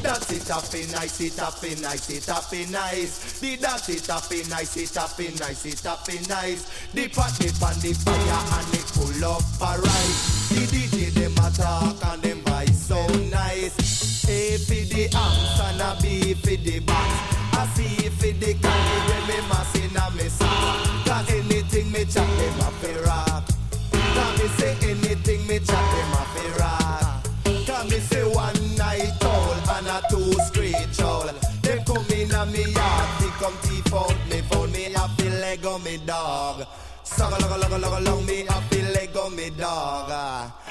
dance it up in nice, it up in nice, it up in nice. The dance it up in nice, it up in nice, it up in nice. The party on the fire and it pull up a rise. The DJ them a talk and them voice so nice. A for the amps and a B for the box. I see for the candy when me mass in a me sock. Cause anything me chat them a fi rock. Cause me say anything me chat them a fi rock. Cause me say one night owl and a two straight owl. Them come in a me yard, they come teeth out me. Found me a fi leg on me dog. Sag a long me a fi leg on me dog.